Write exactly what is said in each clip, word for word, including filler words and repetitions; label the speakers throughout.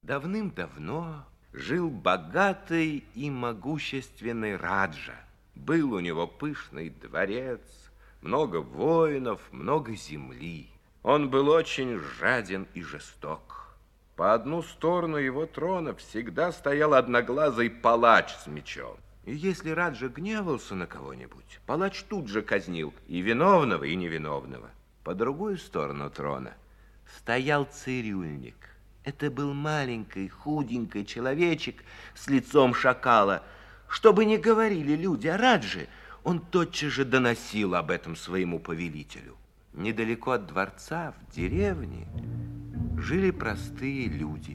Speaker 1: Давным-давно жил богатый и могущественный Раджа. Был у него пышный дворец, много воинов, много земли. Он был очень жаден и жесток. По одну сторону его трона всегда стоял одноглазый палач с мечом. И если Раджа гневался на кого-нибудь, палач тут же казнил и виновного, и невиновного. По другую сторону трона стоял цирюльник. Это был маленький, худенький человечек с лицом шакала. Что бы ни говорили люди о Радже, он тотчас же доносил об этом своему повелителю. Недалеко от дворца, в деревне, жили простые люди.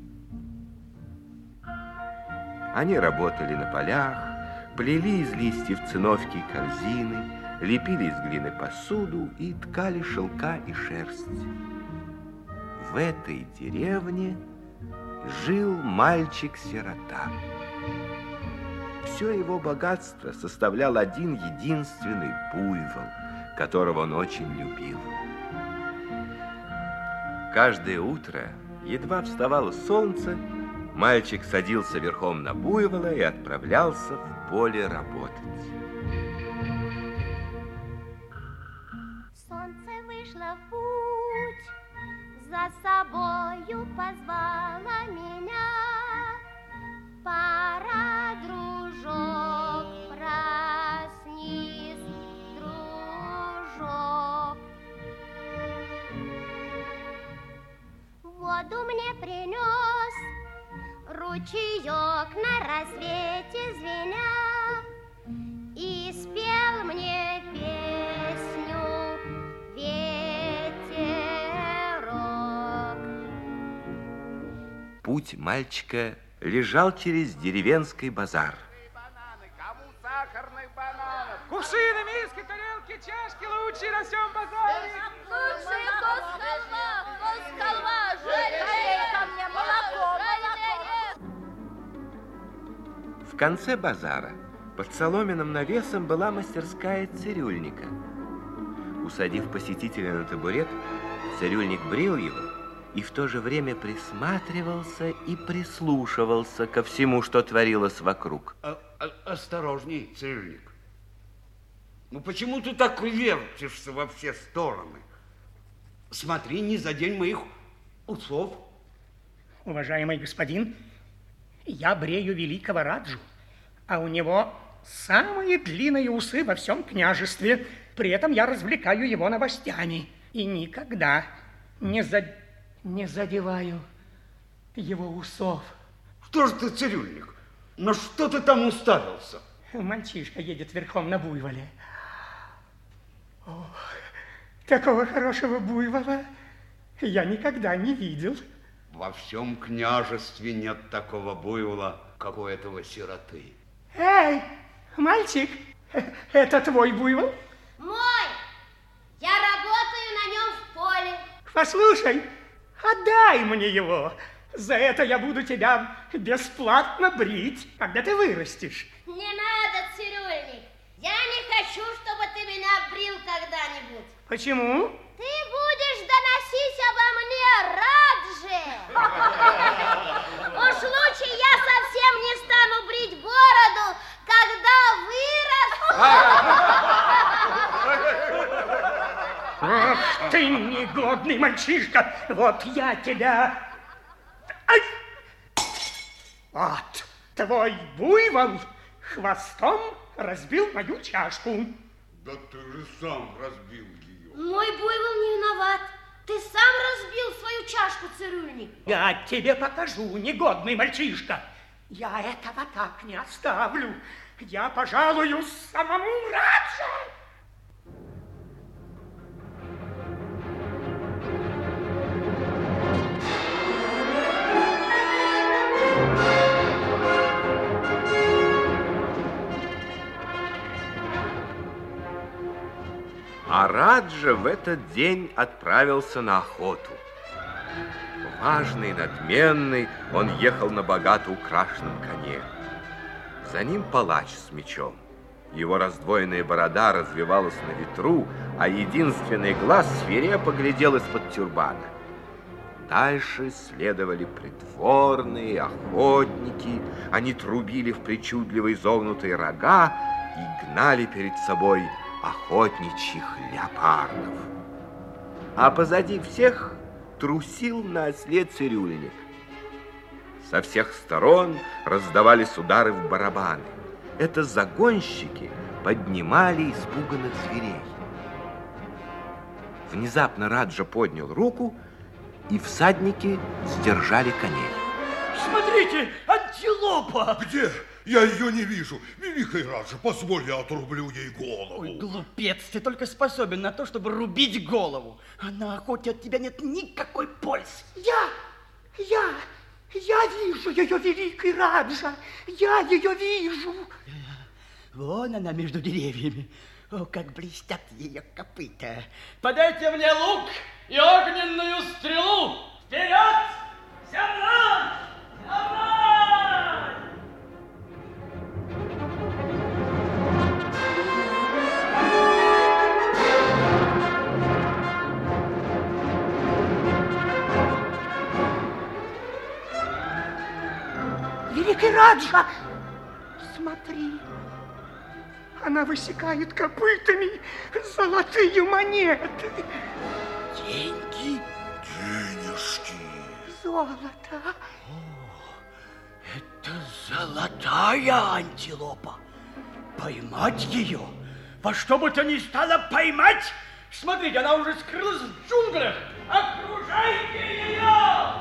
Speaker 1: Они работали на полях, плели из листьев циновки и корзины, лепили из глины посуду и ткали шелка и шерсть. В этой деревне жил мальчик-сирота. Все его богатство составлял один единственный буйвол, которого он очень любил. Каждое утро, едва вставало солнце, мальчик садился верхом на буйвола и отправлялся в поле работать.
Speaker 2: Солнце вышло в путь, за собою позвала меня. Пора, дружок, проснись, дружок. Воду мне принес ручеек на рассвете звеня и спел мне песню ветерок.
Speaker 1: Путь мальчика лежал через деревенский базар.
Speaker 3: Кому сахарных бананов?
Speaker 4: Кувшины, миски, тарелки, чашки лучшие на всем базаре.
Speaker 2: Лучший кус-халва, кус-халва, жареное ко мне молоко, молоко.
Speaker 1: В конце базара под соломенным навесом была мастерская цирюльника. Усадив посетителя на табурет, цирюльник брил его и в то же время присматривался и прислушивался ко всему, что творилось вокруг.
Speaker 3: А, а, осторожней, цирюльник. Ну почему ты так вертишься во все стороны? Смотри, не задень моих усов.
Speaker 4: Уважаемый господин, я брею великого Раджу, а у него самые длинные усы во всем княжестве. При этом я развлекаю его новостями и никогда не, за... не задеваю его усов.
Speaker 3: Что же ты, цирюльник? На что ты там уставился?
Speaker 4: Мальчишка едет верхом на буйволе. Ох, такого хорошего буйвола я никогда не видел.
Speaker 3: Во всем княжестве нет такого буйвола, как у этого сироты.
Speaker 4: Эй, мальчик, это твой буйвол?
Speaker 2: Мой! Я работаю на нем в поле.
Speaker 4: Послушай, отдай мне его. За это я буду тебя бесплатно брить, когда ты вырастешь.
Speaker 2: Не надо, цирюльник. Я не хочу, чтобы ты меня брил когда-нибудь.
Speaker 4: Почему?
Speaker 2: Ты будешь доносить обо мне, Раджи. Уж лучше я совсем не стану брить бороду, когда вырасту.
Speaker 4: Ах ты, негодный мальчишка, вот я тебя... Ай! Вот, твой буйвол хвостом разбил мою чашку.
Speaker 3: Да ты же сам разбил ее.
Speaker 2: Мой буйвол не виноват. Ты сам разбил свою чашку, цирюльник.
Speaker 4: Я тебе покажу, негодный мальчишка. Я этого так не оставлю. Я пожалуюсь самому Радже.
Speaker 1: А Раджа в этот день отправился на охоту. Важный, надменный, он ехал на богато украшенном коне. За ним палач с мечом. Его раздвоенная борода развивалась на ветру, а единственный глаз свирепо глядел из-под тюрбана. Дальше следовали придворные, охотники. Они трубили в причудливо изогнутые рога и гнали перед собой охотничьих леопардов. А позади всех трусил на осле цирюльник. Со всех сторон раздавались удары в барабаны. Это загонщики поднимали испуганных зверей. Внезапно Раджа поднял руку, и всадники сдержали коней.
Speaker 5: Смотрите, антилопа!
Speaker 6: Где? Я ее не вижу. Великий Раджа, позволь, я отрублю ей голову.
Speaker 5: Ой, глупец, ты только способен на то, чтобы рубить голову. А на охоте от тебя нет никакой пользы.
Speaker 4: Я, я, я вижу ее, великий Раджа. Я ее вижу.
Speaker 5: Вон она между деревьями. О, как блестят ее копыта. Подайте мне лук и огненную стрелу. Вперед! Земля! Земля!
Speaker 4: Великий Раджа, смотри. Она высекает копытами золотые монеты.
Speaker 5: Деньги?
Speaker 6: Денежки.
Speaker 4: Золото.
Speaker 5: О, это золотая антилопа. Поймать ее? Во что бы то ни стало поймать? Смотрите, она уже скрылась в джунглях. Окружайте ее!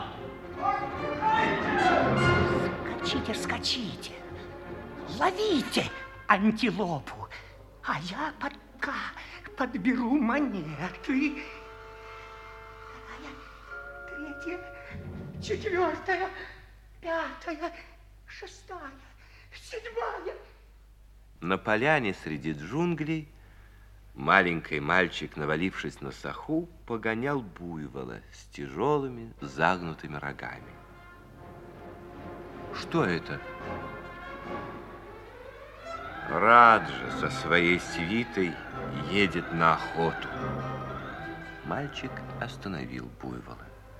Speaker 5: Окружайте!
Speaker 4: Скачите, скачите. Ловите антилопу, а я пока подберу монеты. Вторая, третья, четвертая, пятая, шестая, седьмая.
Speaker 1: На поляне среди джунглей маленький мальчик, навалившись на саху, погонял буйвола с тяжелыми загнутыми рогами. Что это? Раджа со своей свитой едет на охоту. Мальчик остановил буйвола.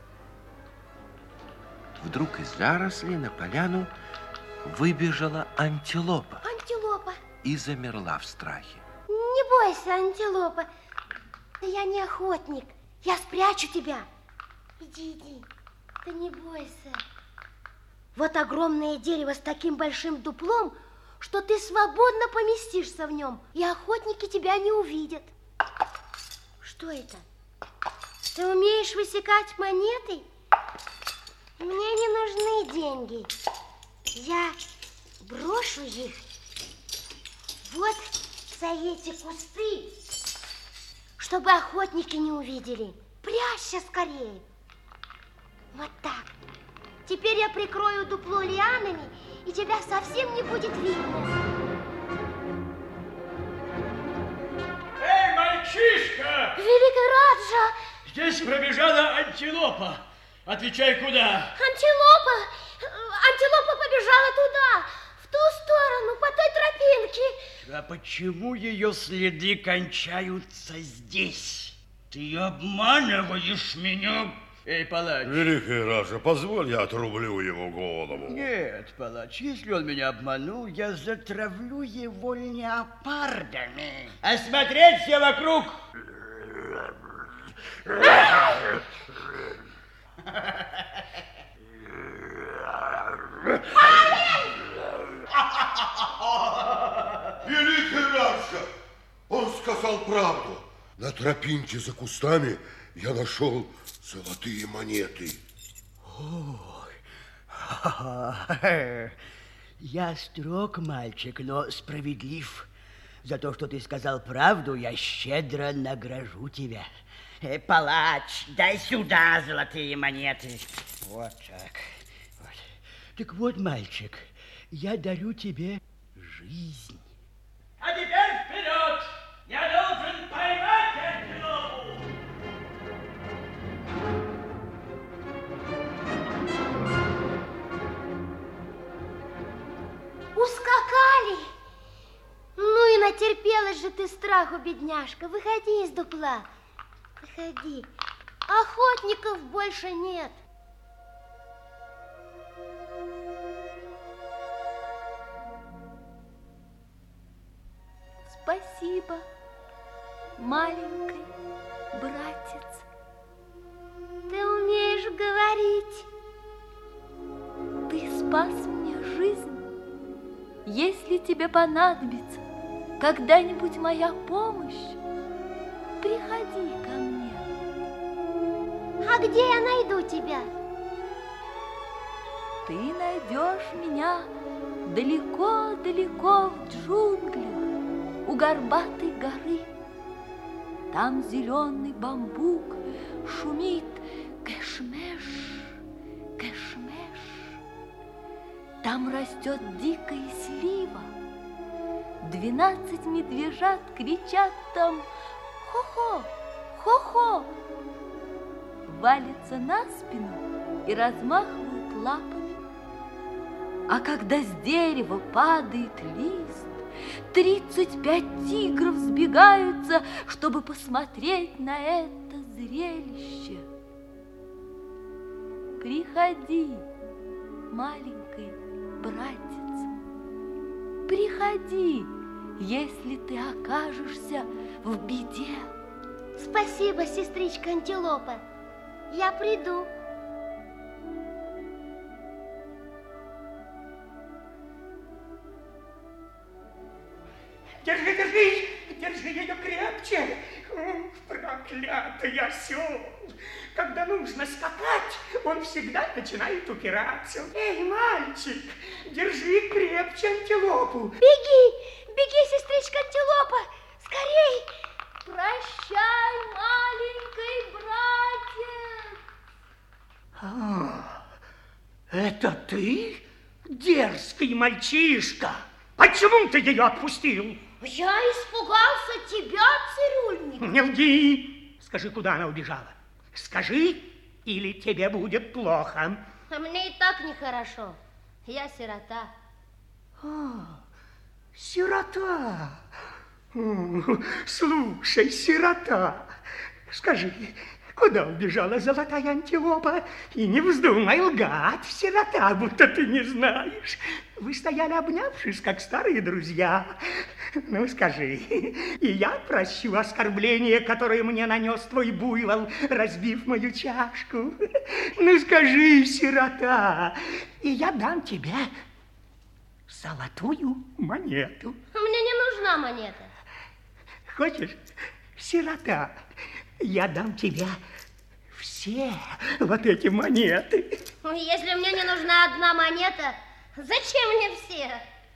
Speaker 1: Вдруг из зарослей на поляну выбежала антилопа.
Speaker 2: Антилопа.
Speaker 1: И замерла в страхе.
Speaker 2: Не бойся, антилопа. Я не охотник. Я спрячу тебя. Иди, иди. Ты не бойся. Вот огромное дерево с таким большим дуплом, что ты свободно поместишься в нем, и охотники тебя не увидят. Что это? Ты умеешь высекать монеты? Мне не нужны деньги. Я брошу их вот за эти кусты, чтобы охотники не увидели. Прячься скорее. Вот так. Теперь я прикрою дупло лианами, и тебя совсем не будет видно.
Speaker 5: Эй, мальчишка!
Speaker 2: Великий Раджа!
Speaker 5: Здесь пробежала антилопа. Отвечай, куда?
Speaker 2: Антилопа! Антилопа побежала туда, в ту сторону, по той тропинке.
Speaker 5: А почему ее следы кончаются здесь? Ты обманываешь меня? Эй, палач.
Speaker 6: Великий Раджа, позволь, я отрублю его голову.
Speaker 5: Нет, палач, если он меня обманул, я затравлю его леопардами. Осмотреть все вокруг.
Speaker 6: Великий Раджа, он сказал правду. На тропинке за кустами я нашел золотые монеты.
Speaker 5: Ой, я строг, мальчик, но справедлив. За то, что ты сказал правду, я щедро награжу тебя. Э, палач, дай сюда золотые монеты. Вот так. Вот. Так вот, мальчик, я дарю тебе жизнь. А теперь вперед! Я должен поймать антилопу!
Speaker 2: Ускакали. Ну и натерпелась же ты страху, бедняжка. Выходи из дупла. Выходи. Охотников больше нет.
Speaker 7: Спасибо, маленький братец.
Speaker 2: Ты умеешь говорить.
Speaker 7: Ты спас мне жизнь. Если тебе понадобится когда-нибудь моя помощь, приходи ко мне.
Speaker 2: А где я найду тебя?
Speaker 7: Ты найдешь меня далеко-далеко в джунглях, у горбатой горы. Там зеленый бамбук шумит кэшмеш, кэшмеш. Там растет дикая слива. Двенадцать медвежат кричат там хо-хо, хо-хо. Валятся на спину и размахивают лапами. А когда с дерева падает лист, тридцать пять тигров сбегаются, чтобы посмотреть на это зрелище. Приходи, маленький братец, приходи, если ты окажешься в беде.
Speaker 2: Спасибо, сестричка Антилопа. Я приду.
Speaker 4: Держи, держи, держи ее крепче. Проклятый осел. Когда нужно скакать, он всегда начинает упираться. Эй, мальчик, держи крепче антилопу.
Speaker 2: Беги, беги, сестричка Антилопа, скорей.
Speaker 7: Прощай, маленький братец.
Speaker 4: А, это ты, дерзкий мальчишка? Почему ты ее отпустил?
Speaker 2: Я испугался тебя, цирюльник.
Speaker 4: Не лги. Скажи, куда она убежала. Скажи, или тебе будет плохо.
Speaker 2: А мне и так нехорошо. Я сирота.
Speaker 4: А, сирота. Слушай, сирота, скажи, куда убежала золотая антилопа? И не вздумай лгать, сирота, будто ты не знаешь. Вы стояли, обнявшись, как старые друзья. Ну, скажи, и я прощу оскорбление, которое мне нанес твой буйвол, разбив мою чашку. Ну, скажи, сирота, и я дам тебе золотую монету.
Speaker 2: Мне не нужна монета.
Speaker 4: Хочешь, сирота, я дам тебе все вот эти монеты.
Speaker 2: Если мне не нужна одна монета, зачем мне все?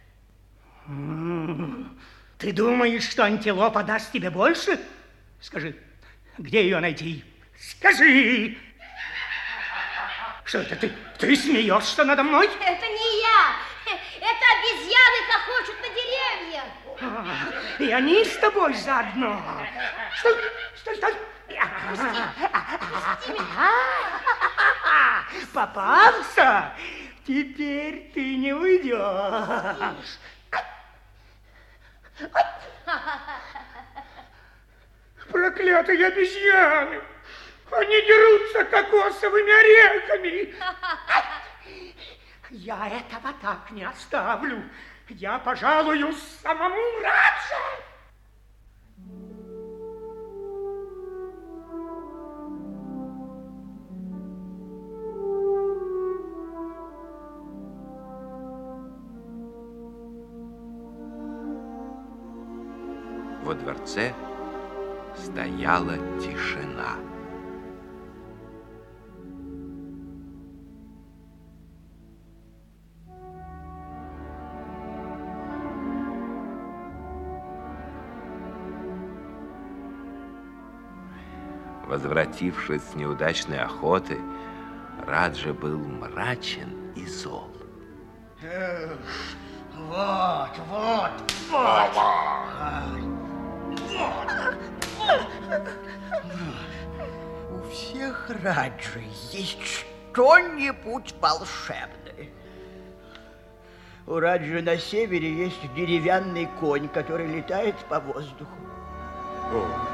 Speaker 4: Ты думаешь, что антилопа даст тебе больше? Скажи, где ее найти? Скажи! Что это ты? Ты смеешься надо мной?
Speaker 2: Это не я. Это обезьяны хохочут на деревьях.
Speaker 4: А, и они с тобой заодно. Стой, стой, стой.
Speaker 2: Пусти меня.
Speaker 4: Попался? Теперь ты не уйдешь. Проклятые обезьяны! Они дерутся кокосовыми орехами. Я этого так не оставлю. Я пожалую самому Раджа.
Speaker 1: Во дворце стояла тишина. Возвратившись с неудачной охоты, Раджа был мрачен и зол.
Speaker 5: Эх, вот, вот, вот. У всех Раджей есть что-нибудь волшебное. У Раджи на севере есть деревянный конь, который летает по воздуху.
Speaker 6: О.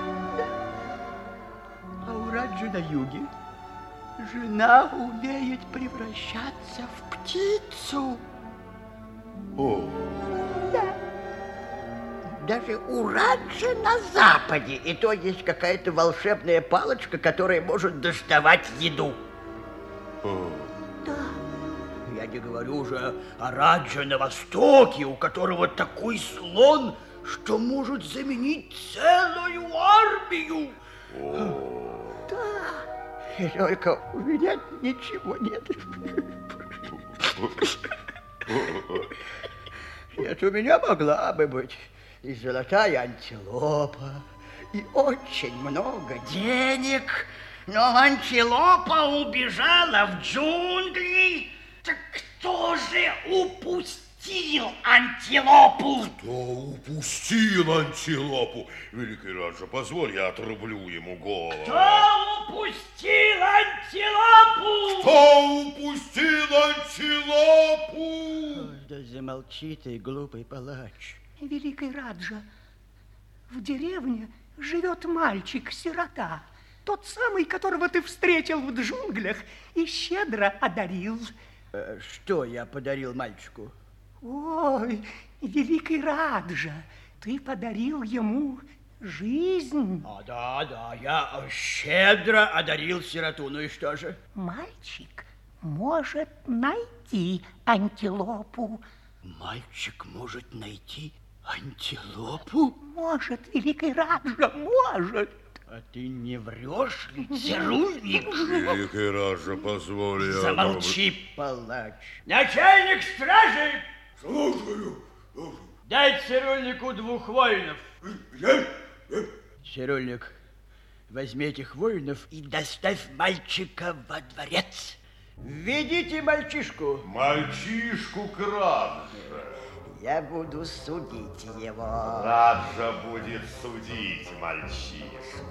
Speaker 5: А у Раджи на юге жена умеет превращаться в птицу.
Speaker 6: О.
Speaker 5: Да. даже у Раджа на западе. И то есть какая-то волшебная палочка, которая может доставать еду.
Speaker 2: Да.
Speaker 5: Я не говорю уже о Раджа на востоке, у которого такой слон, что может заменить целую армию.
Speaker 2: Да.
Speaker 5: И только у меня ничего нет. Нет, у меня могла бы быть и золотая антилопа, и очень много денег. Но антилопа убежала в джунгли. Так кто же упустил антилопу?
Speaker 6: Кто упустил антилопу? Великий Раджа, позволь, я отрублю ему голову.
Speaker 5: Кто упустил антилопу?
Speaker 6: Кто упустил антилопу?
Speaker 5: Да замолчи ты, глупый палач.
Speaker 4: Великий Раджа, в деревне живет мальчик-сирота. Тот самый, которого ты встретил в джунглях и щедро одарил.
Speaker 5: Э, что я подарил мальчику?
Speaker 4: Ой, великий Раджа, ты подарил ему жизнь.
Speaker 5: А, да, да, я щедро одарил сироту. Ну и что же?
Speaker 4: Мальчик может найти антилопу.
Speaker 5: Мальчик может найти антилопу?
Speaker 4: Может, великий Раджа, может.
Speaker 5: А ты не врешь ли, цирульник?
Speaker 6: Великий Раджа, позволь, я...
Speaker 5: Замолчи, палач. Начальник стражи!
Speaker 6: Слушаю.
Speaker 5: Дай цирульнику двух воинов.
Speaker 6: Я...
Speaker 5: Цирульник, возьми этих воинов и доставь мальчика во дворец. Введите мальчишку.
Speaker 6: Мальчишку к Радже.
Speaker 5: Я буду судить его.
Speaker 6: Раджа будет судить мальчишку.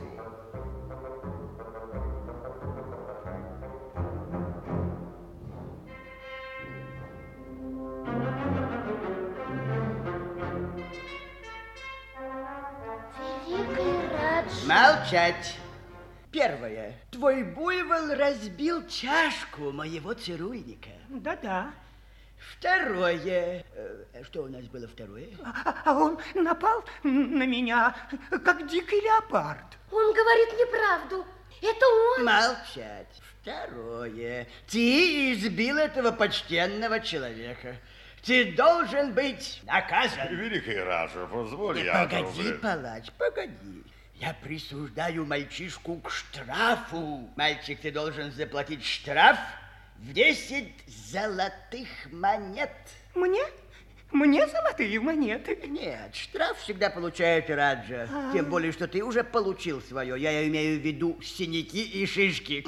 Speaker 2: Великий Раджа.
Speaker 5: Молчать. Первое. Твой буйвол разбил чашку моего цирульника.
Speaker 4: Да-да.
Speaker 5: Второе. Э, Что у нас было второе?
Speaker 4: А, а он напал на меня, как дикий леопард.
Speaker 2: Он говорит неправду. Это он.
Speaker 5: Молчать. Второе. Ты избил этого почтенного человека. Ты должен быть наказан.
Speaker 6: Великий Раджа, позволь,
Speaker 5: Нет,
Speaker 6: я...
Speaker 5: погоди, палач, погоди. Я присуждаю мальчишку к штрафу. Мальчик, ты должен заплатить штраф в десять золотых монет.
Speaker 4: Мне? Мне золотые монеты?
Speaker 5: Нет, штраф всегда получает Раджа.
Speaker 4: А.
Speaker 5: Тем более, что ты уже получил свое. Я имею в виду синяки и шишки.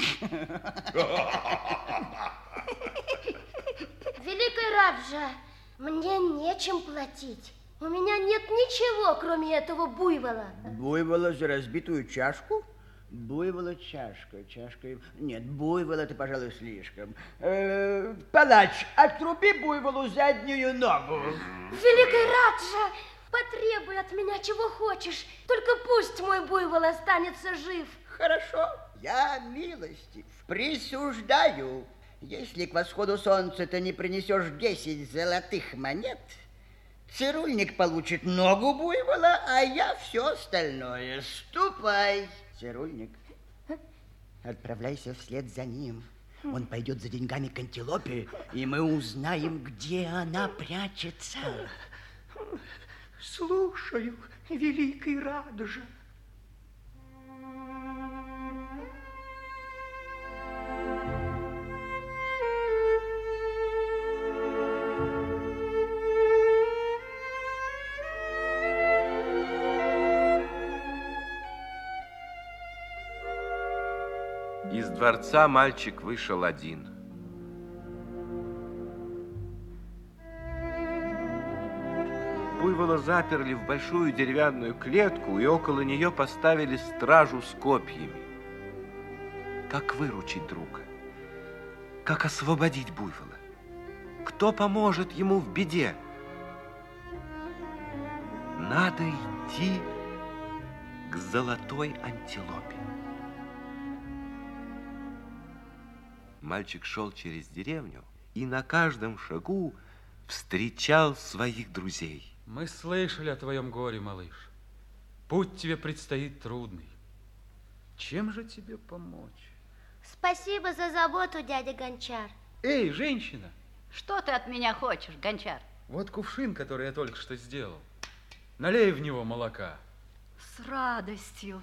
Speaker 2: Великий Раджа, мне нечем платить. У меня нет ничего, кроме этого буйвола.
Speaker 5: Буйвола за разбитую чашку? Буйвола чашка, чашка... Нет, буйвол это, пожалуй, слишком. Э, палач, отруби буйволу заднюю ногу.
Speaker 2: Великий Раджа, потребуй от меня чего хочешь. Только пусть мой буйвол останется жив.
Speaker 5: Хорошо, я милостив. Присуждаю. Если к восходу солнца ты не принесешь десять золотых монет, цирульник получит ногу буйвола, а я все остальное. Ступай, цирульник. Отправляйся вслед за ним. Он пойдет за деньгами к антилопе, и мы узнаем, где она прячется.
Speaker 4: Слушаю, великий Раджа.
Speaker 1: Из дворца мальчик вышел один. Буйвола заперли в большую деревянную клетку, и около нее поставили стражу с копьями. Как выручить друга? Как освободить буйвола? Кто поможет ему в беде? Надо идти к золотой антилопе. Мальчик шел через деревню и на каждом шагу встречал своих друзей.
Speaker 8: Мы слышали о твоем горе, малыш. Путь тебе предстоит трудный. Чем же тебе помочь?
Speaker 2: Спасибо за заботу, дядя Гончар.
Speaker 8: Эй, женщина!
Speaker 7: Что ты от меня хочешь, Гончар?
Speaker 8: Вот кувшин, который я только что сделал. Налей в него молока.
Speaker 7: С радостью.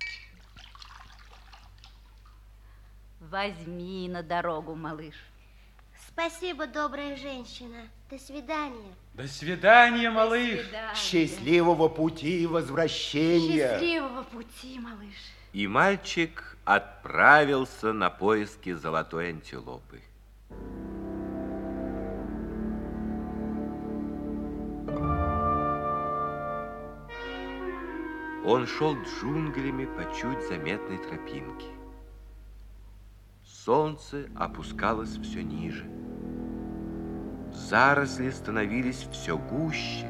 Speaker 7: Возьми на дорогу, малыш.
Speaker 2: Спасибо, добрая женщина. До свидания.
Speaker 8: До свидания, малыш.
Speaker 7: До свидания.
Speaker 9: Счастливого пути и возвращения.
Speaker 7: Счастливого пути, малыш.
Speaker 1: И мальчик отправился на поиски золотой антилопы. Он шел джунглями по чуть заметной тропинке. Солнце опускалось все ниже. Заросли становились все гуще.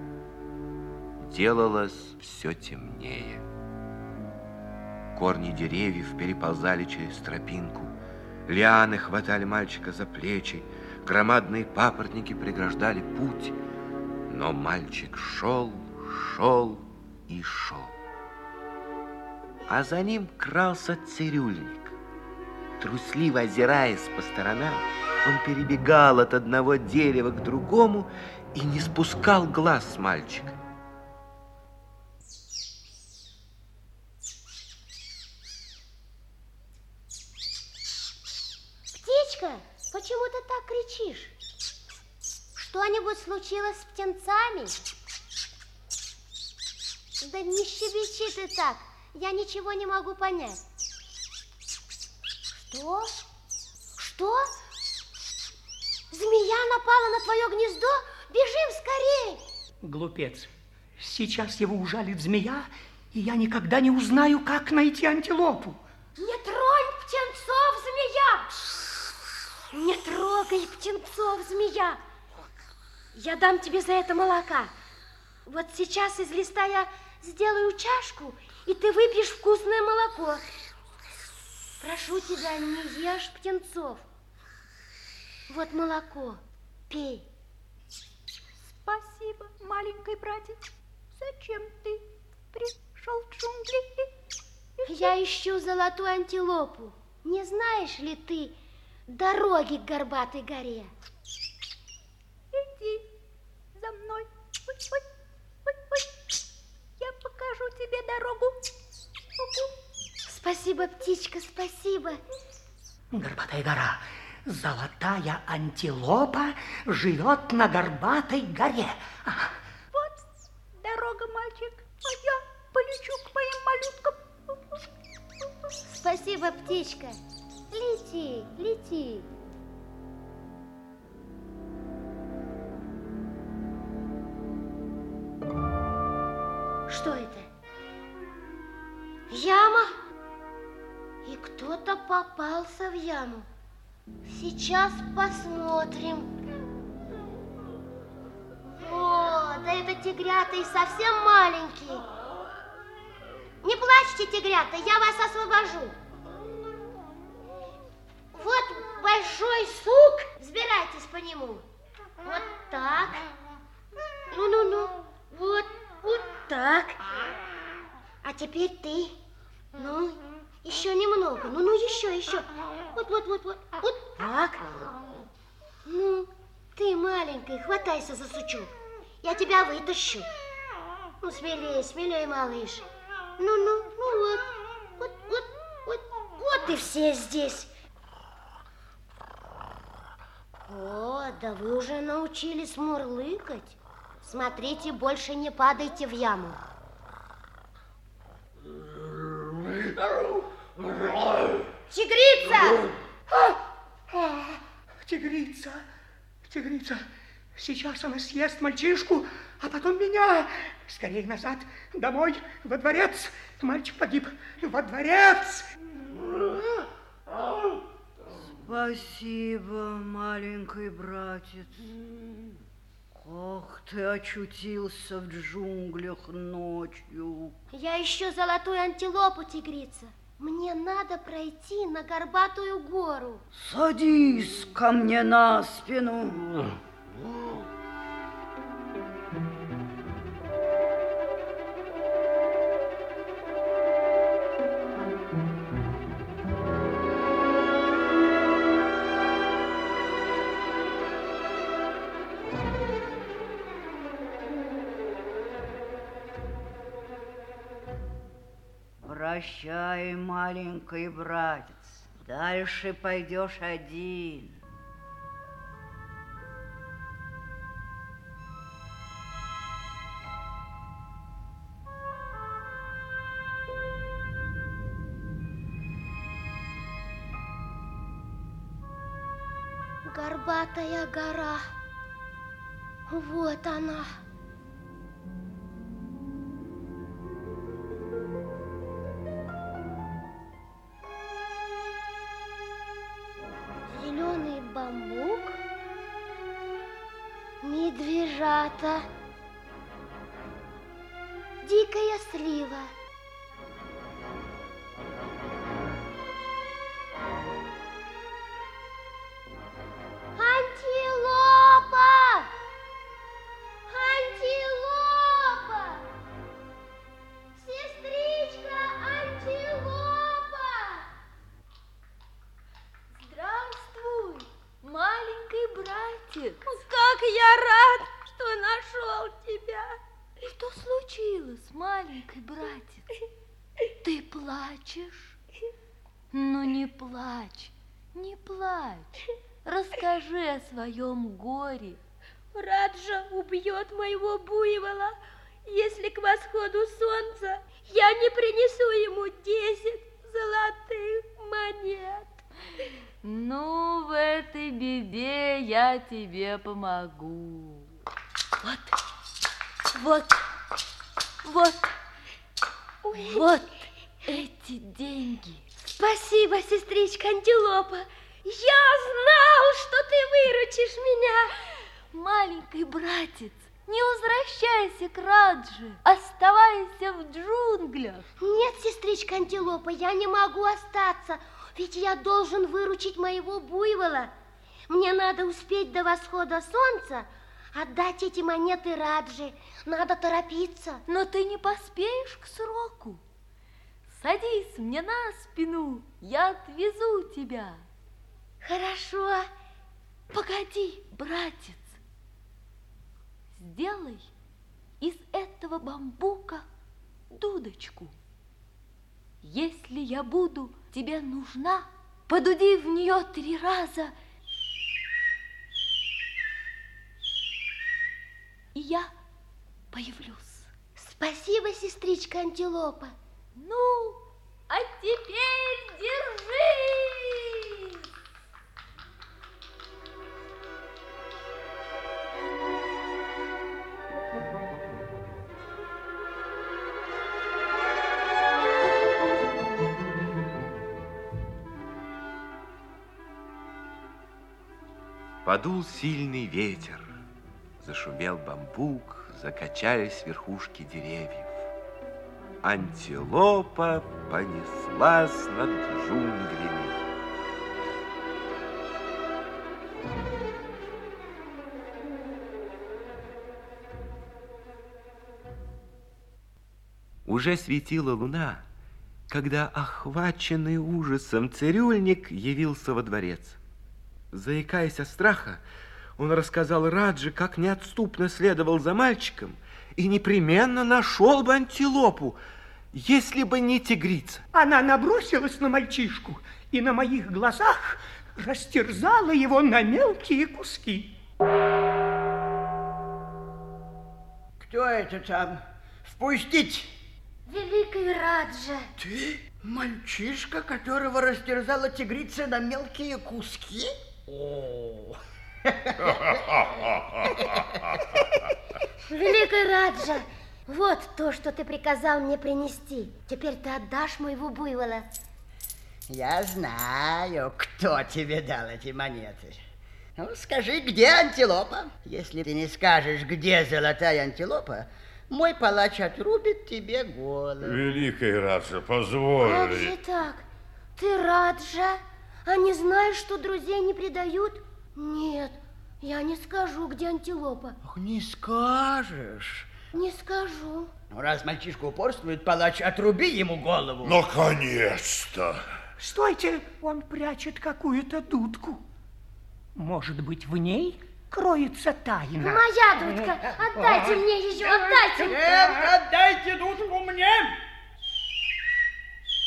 Speaker 1: Делалось все темнее. Корни деревьев переползали через тропинку. Лианы хватали мальчика за плечи. Громадные папоротники преграждали путь. Но мальчик шел, шел и шел. А за ним крался цирюльник. Трусливо озираясь по сторонам, он перебегал от одного дерева к другому и не спускал глаз с мальчика.
Speaker 2: Птичка, почему ты так кричишь? Что-нибудь случилось с птенцами? Да не щебечи ты так, я ничего не могу понять. Что? Что? Змея напала на твое гнездо? Бежим скорее!
Speaker 4: Глупец, сейчас его ужалит змея, и я никогда не узнаю, как найти антилопу.
Speaker 2: Не тронь птенцов, змея! Не трогай птенцов, змея! Я дам тебе за это молока. Вот сейчас из листа я сделаю чашку, и ты выпьешь вкусное молоко. Прошу тебя, не ешь птенцов. Вот молоко, пей.
Speaker 7: Спасибо, маленький братик. Зачем ты пришел в джунгли?
Speaker 2: Я ищу золотую антилопу. Не знаешь ли ты дороги к Горбатой горе?
Speaker 7: Иди за мной. Ой, ой, ой, ой. Я покажу тебе дорогу.
Speaker 2: Спасибо, птичка, спасибо.
Speaker 4: Горбатая гора. Золотая антилопа живет на Горбатой горе. Ага.
Speaker 7: Вот дорога, мальчик. А я полечу к моим малюткам.
Speaker 2: Спасибо, птичка. Лети, лети. Что это? Яма? И кто-то попался в яму. Сейчас посмотрим. О, да это тигрята и совсем маленькие. Не плачьте, тигрята, я вас освобожу. Вот большой сук, взбирайтесь по нему. Вот так. Ну-ну-ну, вот, вот так. А теперь ты. Ну, еще немного. Ну-ну, еще, еще. Вот-вот-вот-вот. Вот так. Ну, ты маленький, хватайся за сучок. Я тебя вытащу. Ну, смелее, смелее, малыш. Ну-ну, ну вот. Вот, вот, вот. Вот и все здесь. О, да вы уже научились мурлыкать. Смотрите, больше не падайте в яму. Тигрица!
Speaker 4: Тигрица, тигрица, сейчас она съест мальчишку, а потом меня. Скорее назад, домой, во дворец. Мальчик погиб. Во дворец!
Speaker 5: Спасибо, маленький братец. Как ты очутился в джунглях ночью?
Speaker 2: Я ищу золотую антилопу, тигрица. Мне надо пройти на Горбатую гору.
Speaker 5: Садись ко мне на спину.
Speaker 7: Прощай, маленький братец. Дальше пойдешь один.
Speaker 2: Горбатая гора. Вот она. Зеленый бамбук. Медвежата. Дикая слива. Антилопа! Антилопа! Сестричка антилопа!
Speaker 10: Здравствуй, маленький братец. Как я рад, что нашел тебя. Что случилось, маленький братец? Ты плачешь? Ну не плачь, не плачь. Расскажи о своем горе.
Speaker 11: Раджа убьет моего буйвола, если к восходу солнца я не принесу ему десять золотых монет.
Speaker 10: Ну, в этой беде я тебе помогу. Вот, вот, вот,
Speaker 11: Ой.
Speaker 10: вот эти деньги.
Speaker 11: Спасибо, сестричка антилопа. Я знал, что ты выручишь меня.
Speaker 10: Маленький братец, не возвращайся к Радже, оставайся в джунглях.
Speaker 2: Нет, сестричка антилопа, я не могу остаться, ведь я должен выручить моего буйвола. Мне надо успеть до восхода солнца отдать эти монеты Радже. Надо торопиться.
Speaker 10: Но ты не поспеешь к сроку. Садись мне на спину, я отвезу тебя.
Speaker 2: Хорошо.
Speaker 10: Погоди, братец. Сделай из этого бамбука дудочку. Если я буду тебе нужна, подуди в нее три раза, и я появлюсь.
Speaker 2: Спасибо, сестричка антилопа.
Speaker 10: Ну, а теперь держи!
Speaker 1: Подул сильный ветер, зашумел бамбук, закачались верхушки деревьев. Антилопа понеслась над джунглями. Уже светила луна, когда охваченный ужасом цирюльник явился во дворец. Заикаясь от страха, он рассказал Радже, как неотступно следовал за мальчиком и непременно нашел бы антилопу, если бы не тигрица.
Speaker 4: Она набросилась на мальчишку и на моих глазах растерзала его на мелкие куски.
Speaker 5: Кто это там? Впустить!
Speaker 2: Великий Раджа.
Speaker 5: Ты мальчишка, которого растерзала тигрица на мелкие куски? О!
Speaker 2: Великий Раджа, вот то, что ты приказал мне принести. Теперь ты отдашь моего буйвола.
Speaker 5: Я знаю, кто тебе дал эти монеты. Ну, скажи, где антилопа? Если ты не скажешь, где золотая антилопа, мой палач отрубит тебе голову.
Speaker 6: Великий Раджа, позволь.
Speaker 2: Как же так? Ты Раджа, а не знаешь, что друзей не предают? Нет, я не скажу, где антилопа.
Speaker 5: Ох, не скажешь.
Speaker 2: Не скажу.
Speaker 5: Ну, раз мальчишка упорствует, палач, отруби ему голову.
Speaker 6: Наконец-то!
Speaker 4: Стойте, он прячет какую-то дудку. Может быть, в ней кроется тайна.
Speaker 2: Моя дудка, отдайте мне ее, отдайте.
Speaker 5: Нет, отдайте дудку мне.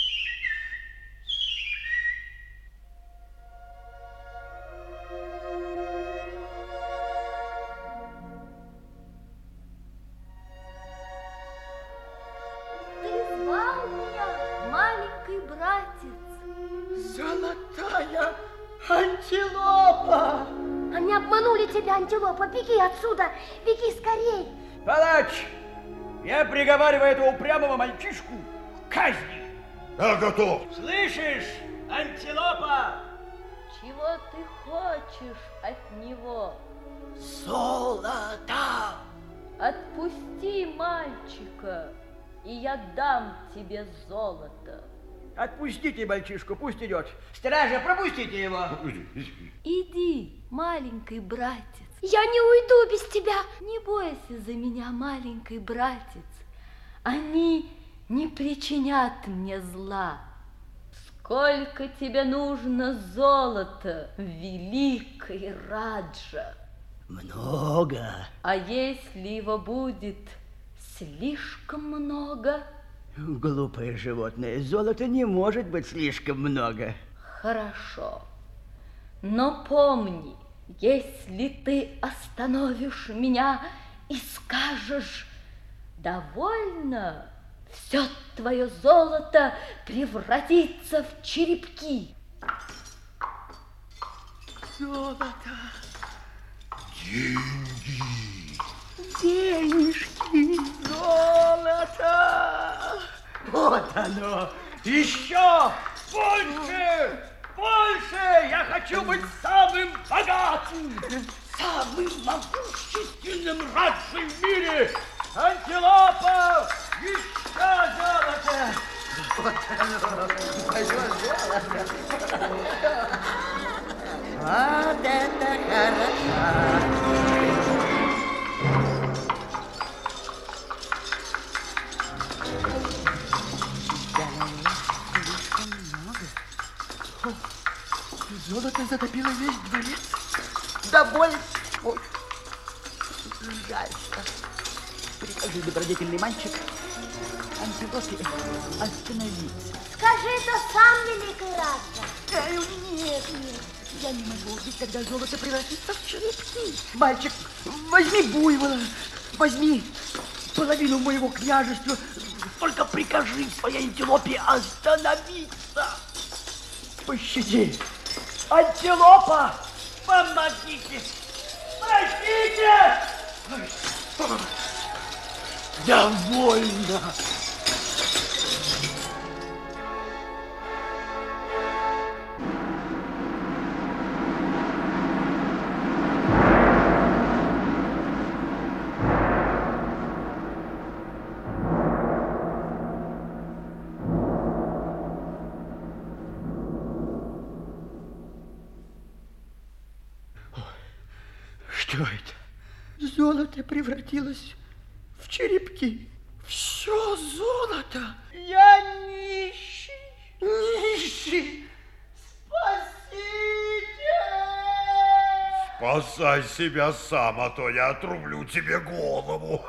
Speaker 2: тебя, антилопа, беги отсюда, беги скорей.
Speaker 5: Палач, я приговариваю этого упрямого мальчишку к казни.
Speaker 6: Я готов.
Speaker 5: Слышишь, антилопа?
Speaker 10: Чего ты хочешь от него?
Speaker 5: Золото.
Speaker 10: Отпусти мальчика, и я дам тебе золото.
Speaker 5: Отпустите мальчишку, пусть идет. Стража, пропустите его.
Speaker 10: Иди, маленький братец.
Speaker 2: Я не уйду без тебя.
Speaker 10: Не бойся за меня, маленький братец. Они не причинят мне зла. Сколько тебе нужно золота, великий Раджа?
Speaker 5: Много.
Speaker 10: А если его будет слишком много?
Speaker 5: Глупое животное, золота не может быть слишком много.
Speaker 10: Хорошо. Но помни, если ты остановишь меня и скажешь «довольно», все твое золото превратится в черепки.
Speaker 5: Золото.
Speaker 6: Деньги.
Speaker 5: Денежки. Золото. Вот оно. Еще больше. Больше. Я хочу быть самым богатым, самым могущественным раджей в мире. Антилопа. Еще золото. Вот оно. Золото. Вот это хорошо. Золото затопило весь дворец. Да больше. Ой, ужасно. Прикажи, добродетельный мальчик, антилопе остановиться.
Speaker 2: Скажи это сам, великий Раджа.
Speaker 5: Эй, нет, нет, я не могу, ведь тогда золото превратится в черепки. Мальчик, возьми буйвола, возьми половину моего княжества, только прикажи своей антилопе остановиться. Пощади. Антилопа, помогите! Простите! Довольно! Что это? Золото превратилось в черепки. Все золото. Я нищий. Нищий. Спасите!
Speaker 6: Спасай себя сам, а то я отрублю тебе голову.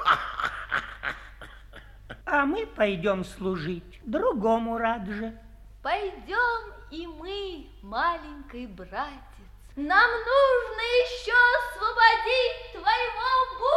Speaker 4: А мы пойдем служить другому Радже.
Speaker 10: Пойдем и мы, маленький братец. Нам нужно еще освободить твоего Бу.